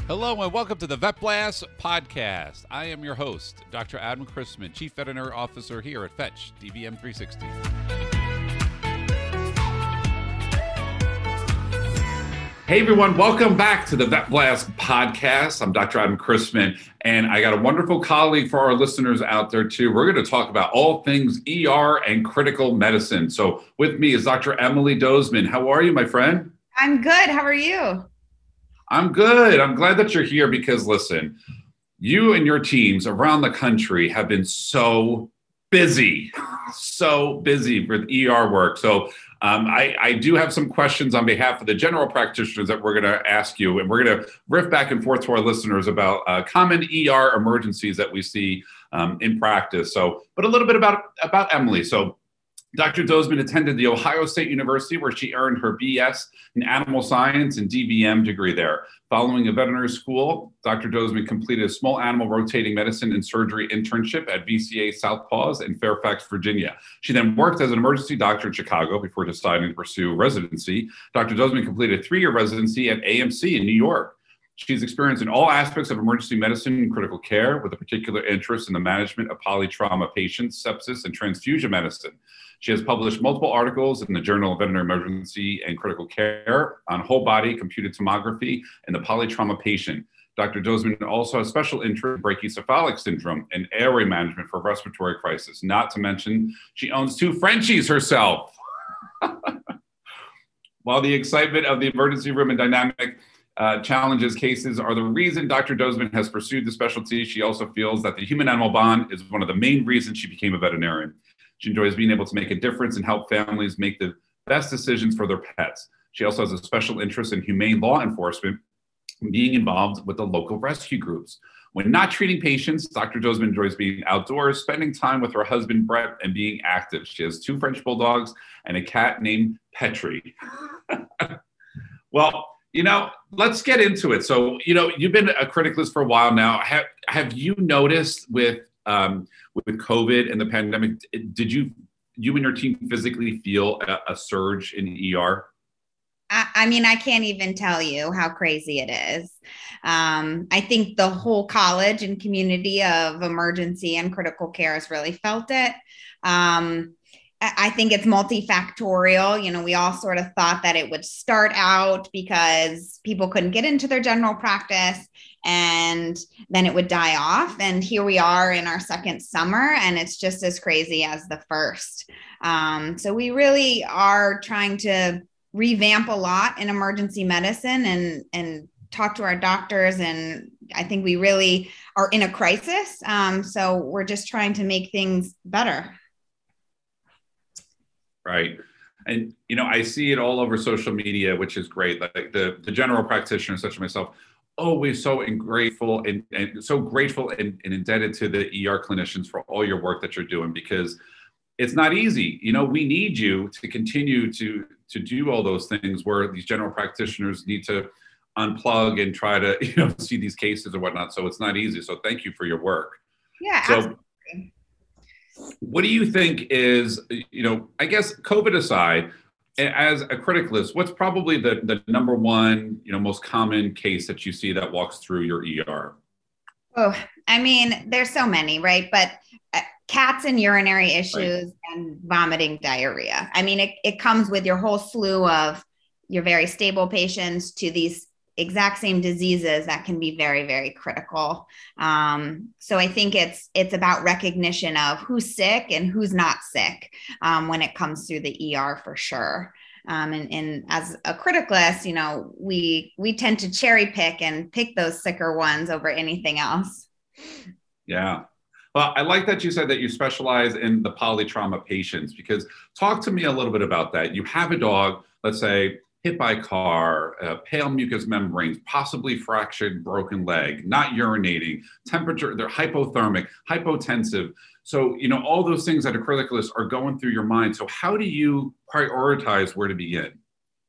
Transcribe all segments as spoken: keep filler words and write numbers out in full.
Hello and welcome to the Vet Blast podcast. I am your host, Doctor Adam Chrisman, Chief Veterinary Officer here at Fetch D V M three sixty. Hey everyone, welcome back to the Vet Blast podcast. I'm Doctor Adam Chrisman, and I got a wonderful colleague for our listeners out there too. We're going to talk about all things E R and critical medicine. So with me is Doctor Emily Dozeman. How are you, my friend? I'm good. How are you? I'm good. I'm glad that you're here because, listen, you and your teams around the country have been so busy, so busy with E R work. So um, I, I do have some questions on behalf of the general practitioners that we're going to ask you, and we're going to riff back and forth to our listeners about uh, common E R emergencies that we see um, in practice. So, but a little bit about, about Emily. So Doctor Dozeman attended The Ohio State University, where she earned her B S in Animal Science and D V M degree there. Following a veterinary school, Doctor Dozeman completed a small animal rotating medicine and surgery internship at V C A Southpaws in Fairfax, Virginia. She then worked as an emergency doctor in Chicago before deciding to pursue residency. Doctor Dozeman completed a three-year residency at A M C in New York. She's experienced in all aspects of emergency medicine and critical care, with a particular interest in the management of polytrauma patients, sepsis, and transfusion medicine. She has published multiple articles in the Journal of Veterinary Emergency and Critical Care on whole body computed tomography and the polytrauma patient. Doctor Dozeman also has special interest in brachycephalic syndrome and airway management for respiratory crisis. Not to mention, she owns two Frenchies herself. While the excitement of the emergency room and dynamic Uh, challenges cases are the reason Doctor Dozeman has pursued the specialty, she also feels that the human-animal bond is one of the main reasons she became a veterinarian. She enjoys being able to make a difference and help families make the best decisions for their pets. She also has a special interest in humane law enforcement and being involved with the local rescue groups. When not treating patients, Doctor Dozeman enjoys being outdoors, spending time with her husband, Brett, and being active. She has two French bulldogs and a cat named Petri. Well, you know, let's get into it. So, you know, you've been a criticalist for a while now. Have have you noticed with um, with COVID and the pandemic, did you you and your team physically feel a, a surge in E R? I, I mean, I can't even tell you how crazy it is. Um, I think the whole college and community of emergency and critical care has really felt it. Um, I think it's multifactorial. You know, we all sort of thought that it would start out because people couldn't get into their general practice and then it would die off. And here we are in our second summer and it's just as crazy as the first. Um, so we really are trying to revamp a lot in emergency medicine and, and talk to our doctors. And I think we really are in a crisis. Um, so we're just trying to make things better. Right. And, you know, I see it all over social media, which is great. Like the, the general practitioners such as myself, always so grateful and, and so grateful and, and indebted to the E R clinicians for all your work that you're doing, because it's not easy. You know, we need you to continue to, to do all those things where these general practitioners need to unplug and try to, you know, see these cases or whatnot. So it's not easy. So thank you for your work. Yeah, so, absolutely. What do you think is, you know, I guess COVID aside, as a criticalist, what's probably the, the number one, you know, most common case that you see that walks through your E R? Oh, I mean, there's so many, right? But uh, cats and urinary issues right. and vomiting diarrhea. I mean, it, it comes with your whole slew of your very stable patients to these exact same diseases that can be very, very critical. Um, so I think it's it's about recognition of who's sick and who's not sick um, when it comes through the E R for sure. Um, and, and as a criticalist, you know, we we tend to cherry pick and pick those sicker ones over anything else. Yeah. Well, I like that you said that you specialize in the polytrauma patients, because talk to me a little bit about that. You have a dog, let's say, hit by a car, uh, pale mucous membranes, possibly fractured broken leg, not urinating, temperature, they're hypothermic, hypotensive. So, you know, all those things that a criticalist are going through your mind. So how do you prioritize where to begin?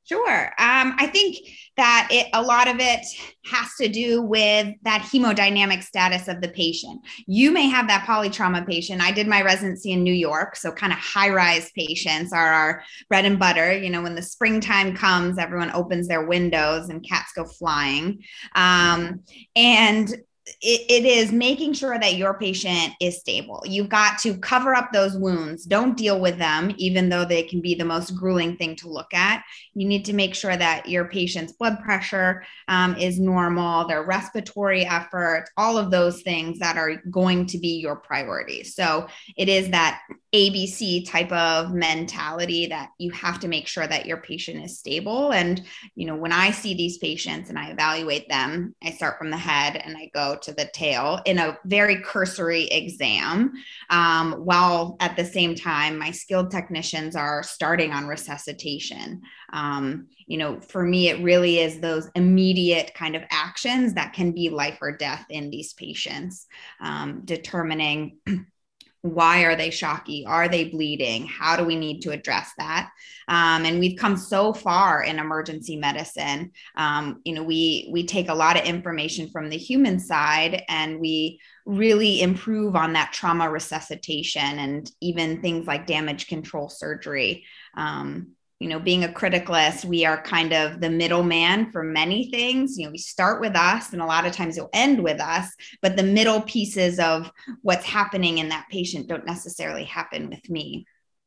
Sure. Um, I think that it, a lot of it has to do with that hemodynamic status of the patient. You may have that polytrauma patient. I did my residency in New York, so kind of high-rise patients are our bread and butter. You know, when the springtime comes, everyone opens their windows and cats go flying. Um, and It, it is making sure that your patient is stable. You've got to cover up those wounds. Don't deal with them, even though they can be the most grueling thing to look at. You need to make sure that your patient's blood pressure um, is normal, their respiratory effort, all of those things that are going to be your priority. So it is that A B C type of mentality that you have to make sure that your patient is stable. And, you know, when I see these patients and I evaluate them, I start from the head and I go to the tail in a very cursory exam, um, while at the same time, my skilled technicians are starting on resuscitation. Um, you know, for me, it really is those immediate kind of actions that can be life or death in these patients, um, determining why are they shocky? Are they bleeding? How do we need to address that? Um, and we've come so far in emergency medicine. Um, you know, we we take a lot of information from the human side, and we really improve on that trauma resuscitation and even things like damage control surgery. Um, you know, being a criticalist, we are kind of the middleman for many things. You know, we start with us and a lot of times you'll end with us, but the middle pieces of what's happening in that patient don't necessarily happen with me.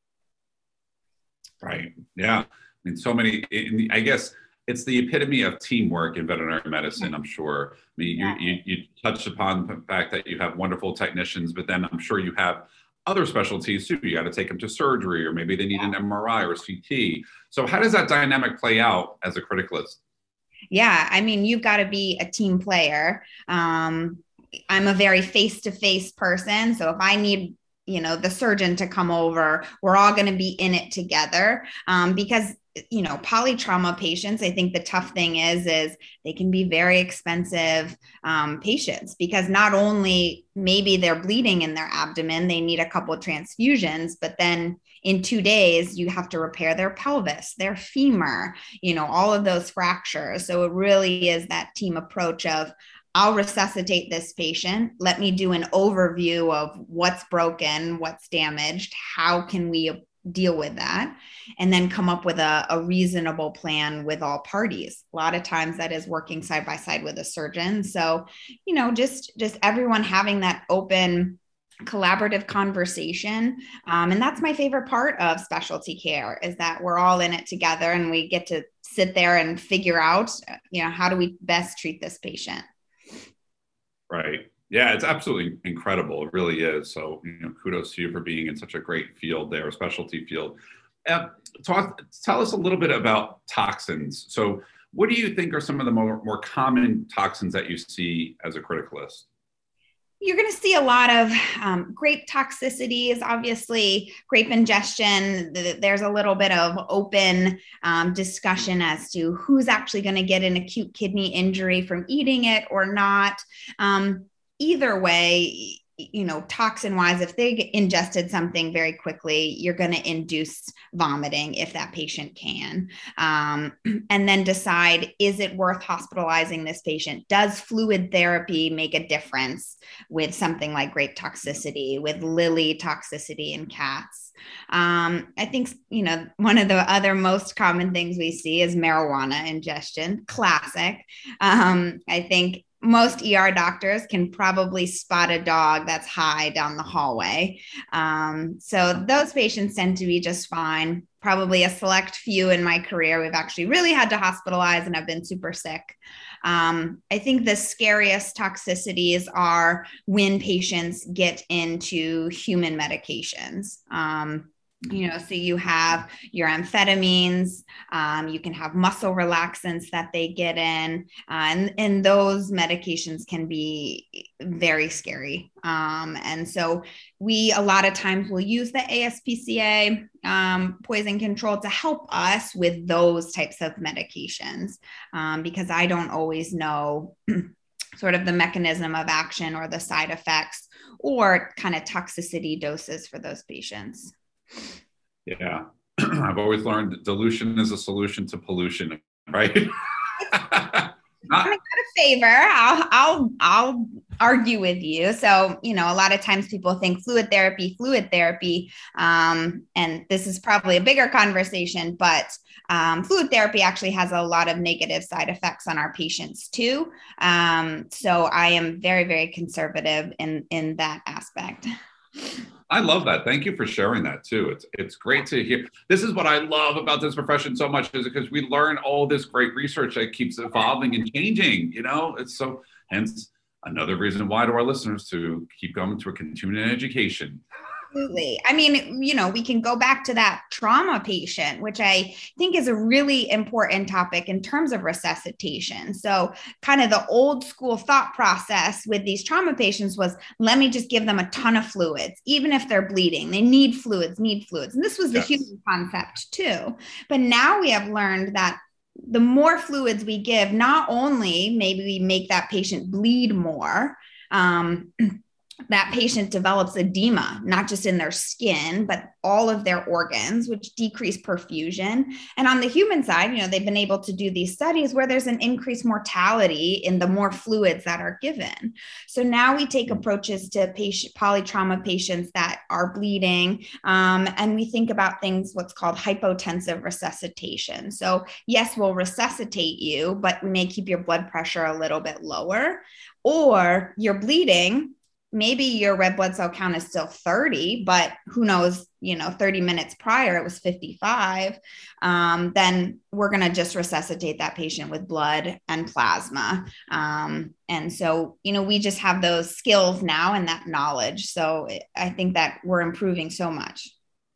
Right. Yeah. I mean, so many, I guess it's the epitome of teamwork in veterinary medicine, I'm sure. I mean, you, you, you touched upon the fact that you have wonderful technicians, but then I'm sure you have other specialties too. You got to take them to surgery, or maybe they need an M R I or C T. So how does that dynamic play out as a criticalist? Yeah, I mean, you've got to be a team player. Um, I'm a very face-to-face person. So if I need, you know, the surgeon to come over, we're all going to be in it together, um, because you know, polytrauma patients, I think the tough thing is, is they can be very expensive um, patients, because not only maybe they're bleeding in their abdomen, they need a couple of transfusions, but then in two days, you have to repair their pelvis, their femur, you know, all of those fractures. So it really is that team approach of, I'll resuscitate this patient. Let me do an overview of what's broken, what's damaged, how can we deal with that, and then come up with a, a reasonable plan with all parties. A lot of times that is working side by side with a surgeon. So, you know, just just everyone having that open, collaborative conversation. Um, and that's my favorite part of specialty care, is that we're all in it together and we get to sit there and figure out, you know, how do we best treat this patient? Right. Yeah, it's absolutely incredible. It really is. So, you know, kudos to you for being in such a great field there, a specialty field. Uh, talk, tell us a little bit about toxins. So what do you think are some of the more, more common toxins that you see as a criticalist? You're going to see a lot of um, grape toxicities, obviously grape ingestion. There's a little bit of open um, discussion as to who's actually going to get an acute kidney injury from eating it or not. Um, either way, you know, toxin wise, if they ingested something very quickly, you're going to induce vomiting if that patient can. Um, and then decide, is it worth hospitalizing this patient? Does fluid therapy make a difference with something like grape toxicity, with lily toxicity in cats? Um, I think, you know, one of the other most common things we see is marijuana ingestion, classic. Um, I think most E R doctors can probably spot a dog that's high down the hallway. Um, so those patients tend to be just fine. Probably a select few in my career we've actually really had to hospitalize and have been super sick. Um, I think the scariest toxicities are when patients get into human medications. Um, You know, so you have your amphetamines, um, you can have muscle relaxants that they get in, uh, and, and those medications can be very scary. Um, and so we, a lot of times will use the A S P C A um, poison control to help us with those types of medications, um, because I don't always know sort of the mechanism of action or the side effects or kind of toxicity doses for those patients. Yeah. I've always learned that dilution is a solution to pollution, right? I'm Not, a favor. I'll I'll I'll argue with you. So, you know, a lot of times people think fluid therapy, fluid therapy, um, and this is probably a bigger conversation, but um, fluid therapy actually has a lot of negative side effects on our patients too. Um, so I am very, very conservative in in that aspect. I love that. Thank you for sharing that too. It's it's great to hear. This is what I love about this profession so much, is because we learn all this great research that keeps evolving and changing. You know, it's so, hence another reason why to our listeners to keep going to a continuing education. Absolutely. I mean, you know, we can go back to that trauma patient, which I think is a really important topic in terms of resuscitation. So, kind of the old school thought process with these trauma patients was, let me just give them a ton of fluids, even if they're bleeding. They need fluids, need fluids. And this was the yes. human concept too. But now we have learned that the more fluids we give, not only maybe we make that patient bleed more, um, that patient develops edema, not just in their skin, but all of their organs, which decrease perfusion. And on the human side, you know, they've been able to do these studies where there's an increased mortality in the more fluids that are given. So now we take approaches to patient polytrauma patients that are bleeding, um, and we think about things what's called hypotensive resuscitation. So yes, we'll resuscitate you, but we may keep your blood pressure a little bit lower, or you're bleeding. Maybe your red blood cell count is still thirty, but who knows, you know, thirty minutes prior, it was fifty-five. Um, then we're going to just resuscitate that patient with blood and plasma. Um, and so, you know, we just have those skills now and that knowledge. So I think that we're improving so much.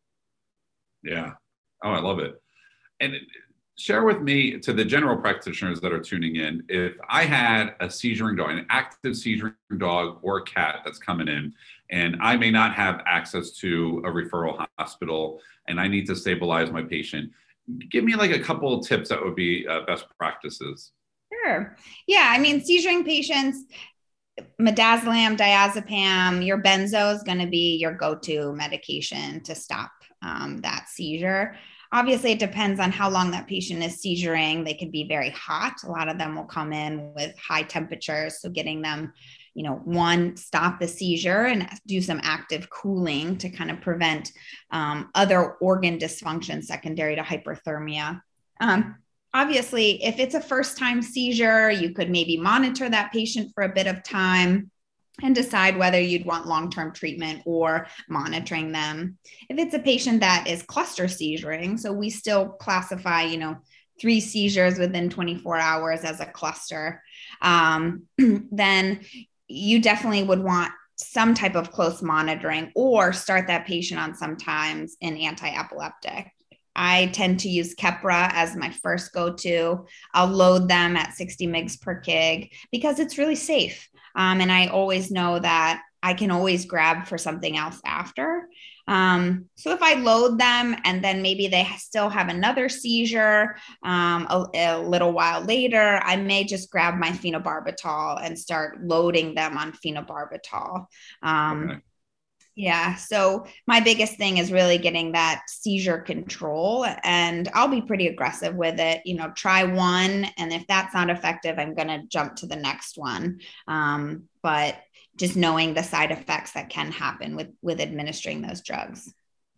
Yeah. Oh, I love it. And it, share with me, to the general practitioners that are tuning in, if I had a seizuring dog, an active seizuring dog or a cat that's coming in, and I may not have access to a referral hospital and I need to stabilize my patient, give me like a couple of tips that would be uh, best practices. Sure. Yeah. I mean, seizuring patients, midazolam, diazepam, your benzo is going to be your go-to medication to stop um, that seizure. Obviously, it depends on how long that patient is seizuring. They can be very hot. A lot of them will come in with high temperatures. So getting them, you know, one, stop the seizure and do some active cooling to kind of prevent um, other organ dysfunction secondary to hyperthermia. Um, obviously, if it's a first-time seizure, you could maybe monitor that patient for a bit of time and decide whether you'd want long-term treatment or monitoring them. If it's a patient that is cluster seizuring, so we still classify, you know, three seizures within twenty-four hours as a cluster, um, then you definitely would want some type of close monitoring or start that patient on sometimes an anti-epileptic. I tend to use Keppra as my first go-to. I'll load them at sixty milligrams per kilogram because it's really safe. Um, and I always know that I can always grab for something else after. Um, so if I load them and then maybe they still have another seizure um, a, a little while later, I may just grab my phenobarbital and start loading them on phenobarbital. Um, okay. Yeah. So my biggest thing is really getting that seizure control, and I'll be pretty aggressive with it. You know, try one, and if that's not effective, I'm going to jump to the next one. Um, but just knowing the side effects that can happen with, with administering those drugs.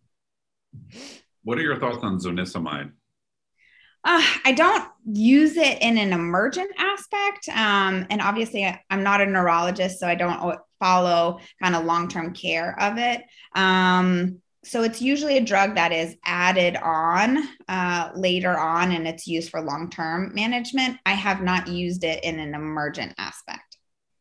What are your thoughts on zonisamide? Uh, I don't use it in an emergent aspect. Um, and obviously I, I'm not a neurologist, so I don't follow kind of long-term care of it. Um, so it's usually a drug that is added on uh, later on, and it's used for long-term management. I have not used it in an emergent aspect.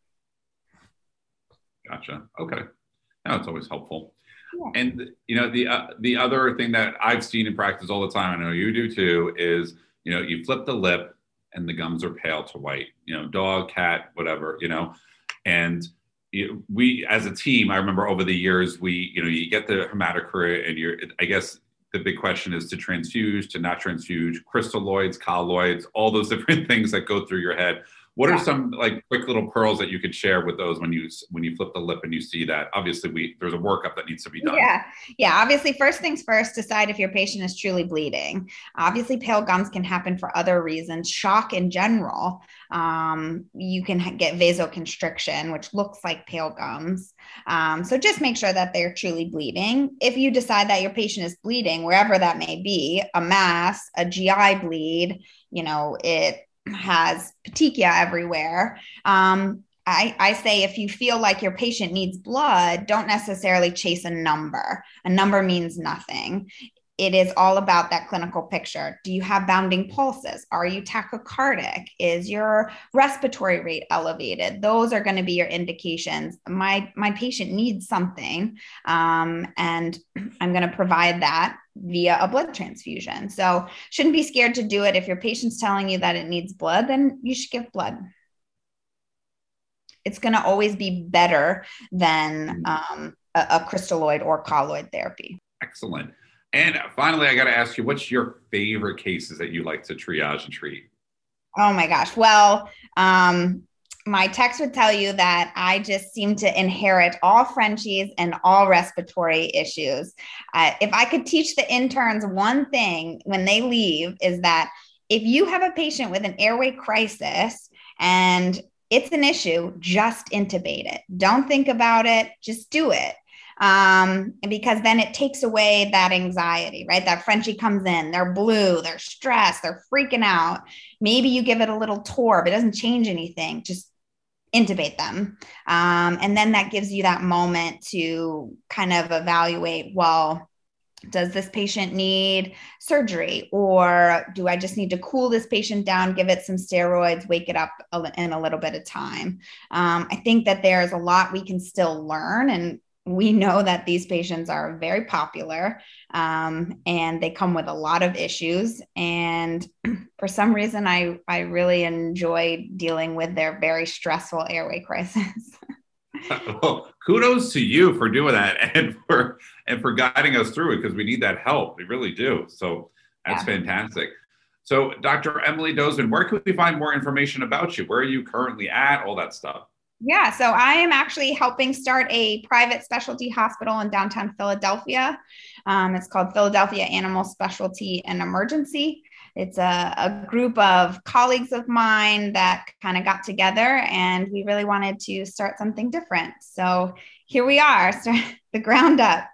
Gotcha. Okay. Now it's always helpful. Yeah. And, you know, the, uh, the other thing that I've seen in practice all the time, I know you do too, is, you know, you flip the lip and the gums are pale to white, you know, dog, cat, whatever, you know, and you, we, as a team, I remember over the years, we, you know, you get the hematocrit and you're, I guess the big question is to transfuse, to not transfuse, crystalloids, colloids, all those different things that go through your head. What Yeah. are some like quick little pearls that you could share with those when you when you flip the lip and you see that? Obviously, we there's a workup that needs to be done. Yeah. Yeah. Obviously, first things first, decide if your patient is truly bleeding. Obviously, pale gums can happen for other reasons. Shock in general. Um, you can get vasoconstriction, which looks like pale gums. Um, so just make sure that they're truly bleeding. If you decide that your patient is bleeding, wherever that may be, a mass, a G I bleed, you know, it has petechia everywhere. Um, I, I say if you feel like your patient needs blood, don't necessarily chase a number. A number means nothing. It is all about that clinical picture. Do you have bounding pulses? Are you tachycardic? Is your respiratory rate elevated? Those are going to be your indications. My, my patient needs something, um, and I'm going to provide that via a blood transfusion. So shouldn't be scared to do it. If your patient's telling you that it needs blood, then you should give blood. It's going to always be better than um, a, a crystalloid or colloid therapy. Excellent. And finally, I got to ask you, what's your favorite cases that you like to triage and treat? Oh my gosh. Well, um, my text would tell you that I just seem to inherit all Frenchies and all respiratory issues. Uh, if I could teach the interns one thing when they leave, is that if you have a patient with an airway crisis and it's an issue, just intubate it. Don't think about it, just do it. Um, because then it takes away that anxiety, right? That Frenchie comes in, they're blue, they're stressed, they're freaking out. Maybe you give it a little torb, it doesn't change anything, just intubate them. Um, and then that gives you that moment to kind of evaluate, well, does this patient need surgery, or do I just need to cool this patient down, give it some steroids, wake it up in a little bit of time? Um, I think that there's a lot we can still learn, and we know that these patients are very popular, um, and they come with a lot of issues. And for some reason, I, I really enjoy dealing with their very stressful airway crisis. Well, kudos to you for doing that and for and for guiding us through it, because we need that help. We really do. So that's yeah. fantastic. So Doctor Emily Dozeman, where can we find more information about you? Where are you currently at? All that stuff. Yeah, so I am actually helping start a private specialty hospital in downtown Philadelphia. Um, it's called Philadelphia Animal Specialty and Emergency. It's a, a group of colleagues of mine that kind of got together, and we really wanted to start something different. So here we are, start the ground up.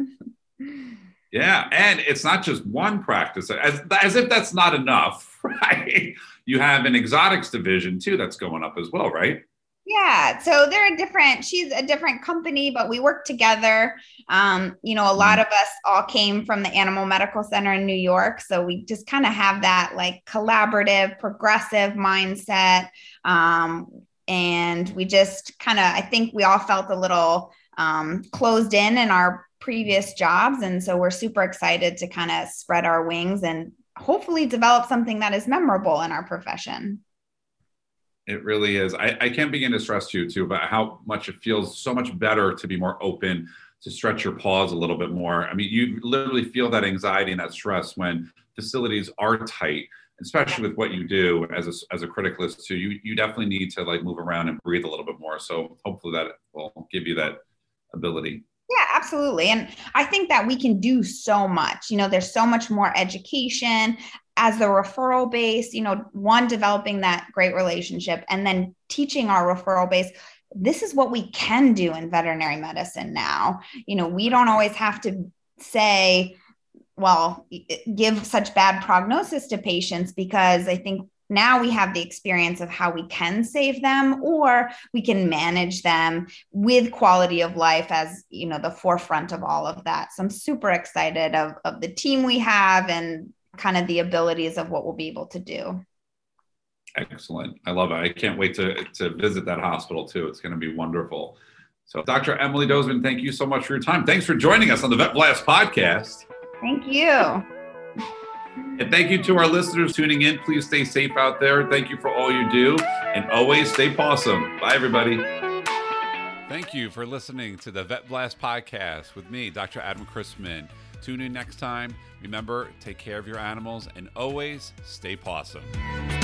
Yeah, and it's not just one practice, as, as if that's not enough, right? You have an exotics division too that's going up as well, right? Yeah, so they're a different, she's a different company, but we work together. Um, you know, a lot of us all came from the Animal Medical Center in New York. So we just kind of have that like collaborative, progressive mindset. Um, and we just kind of, I think we all felt a little um, closed in in our previous jobs. And so we're super excited to kind of spread our wings and hopefully develop something that is memorable in our profession. It really is. I, I can't begin to stress to you too about how much it feels so much better to be more open, to stretch your paws a little bit more. I mean, you literally feel that anxiety and that stress when facilities are tight, especially with what you do as a, as a criticalist too. You, you definitely need to like move around and breathe a little bit more. So hopefully that will give you that ability. Yeah, absolutely. And I think that we can do so much. You know, there's so much more education as the referral base, you know, one, developing that great relationship, and then teaching our referral base. This is what we can do in veterinary medicine now. You know, we don't always have to say, well, give such bad prognosis to patients, because I think now we have the experience of how we can save them, or we can manage them with quality of life as, you know, the forefront of all of that. So I'm super excited of, of the team we have and kind of the abilities of what we'll be able to do. Excellent. I love it. I can't wait to, to visit that hospital too. It's going to be wonderful. So Doctor Emily Dozeman, thank you so much for your time. Thanks for joining us on the Vet Blast podcast. Thank you. And thank you to our listeners tuning in. Please stay safe out there. Thank you for all you do. And always stay pawsome. Bye, everybody. Thank you for listening to the Vet Blast podcast with me, Doctor Adam Chrisman. Tune in next time. Remember, take care of your animals and always stay pawsome.